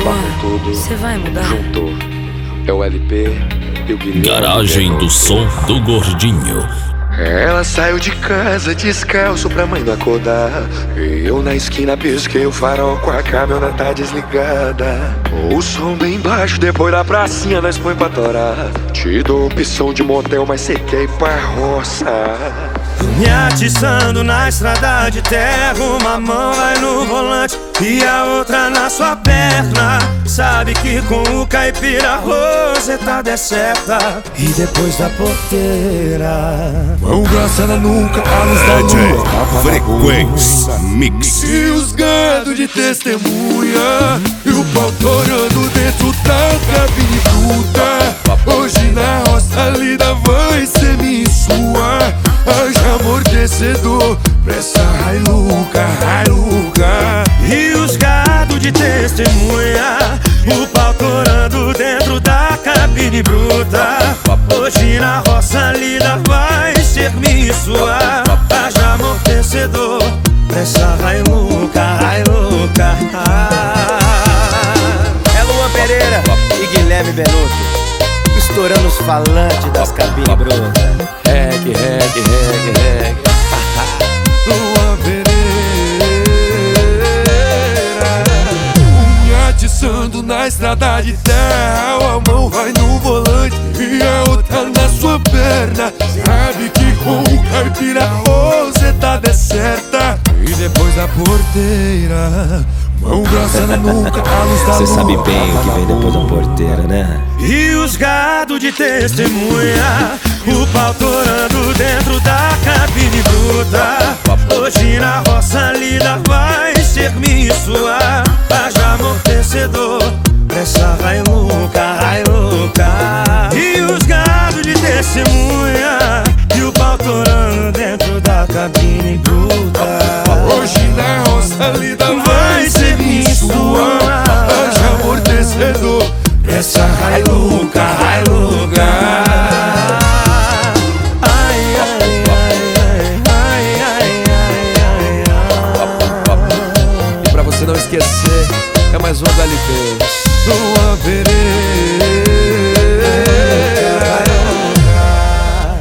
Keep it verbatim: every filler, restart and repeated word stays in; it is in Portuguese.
acabar com tudo. Você vai mudar? Juntou. É o L P e o Guilherme. Garagem do Som do Gordinho. Ela saiu de casa descalço pra mãe não acordar. Eu na esquina pisquei o farol com a caminhoneta desligada. O som bem baixo, depois da pracinha nós põe pra torar. Te dou opção de motel, mas cê quer ir pra roça. Me atiçando na estrada de terra, uma mão vai no volante e a outra na sua perna. Sabe que com o caipira rosetada é certa. E depois da porteira, mão grossa na nuca, a luz da lua, Frequência Mix. e os gado de testemunha, e o pau torando dentro da cabine bruta. Hoje na roça a lida vai ser minha e sua. Haja amortecedor pra essa Hilux, Hilux. e os gado de testemunha, o pau torando dentro da cabine bruta. Hoje na roça lida vai ser minha e sua. Haja amortecedor pra essa Hilux, Hilux. É Luan Pereira e Guilherme Benuto, estourando os falantes das cabines brutas. Reggae, reggae, reggae, reggae. Luan Pereira, me atiçando na estrada de terra. A mão vai no volante e a outra na sua perna. Sabe que com o caipira rosetada é certa. E depois da porteira, mão grossa na nuca, a luz da lua. Cê sabe bem o que vem depois da porteira, né? E os gado de testemunha, o pau torando dentro da cabine bruta. Hoje na roça lida vai ser minha e sua. Haja amortecedor pra essa Hilux, Hilux. E os gado de testemunha, e o pau torando dentro da cabine bruta. Hoje na roça lida vai ser minha e sua. Haja amortecedor pra essa Hilux, Hilux. E pra você não esquecer, é mais um do L P. Luan Pereira.